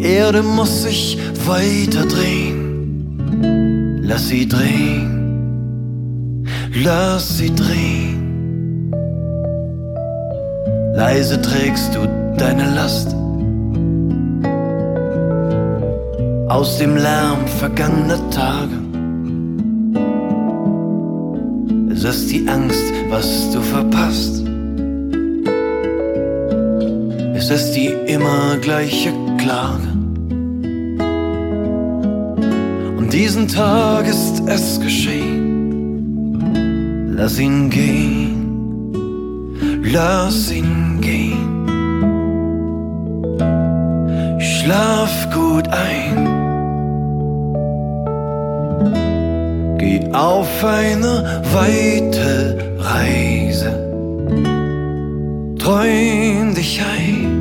Erde muss sich weiter drehen. Lass sie drehen, lass sie drehen. Leise trägst du deine Last aus dem Lärm vergangener Tage. Es ist die Angst, was du verpasst. Es ist die immer gleiche Klage. Und diesen Tag ist es geschehen. Lass ihn gehen, lass ihn gehen. Schlaf gut ein. Geh auf eine weite Reise. Träum dich ein.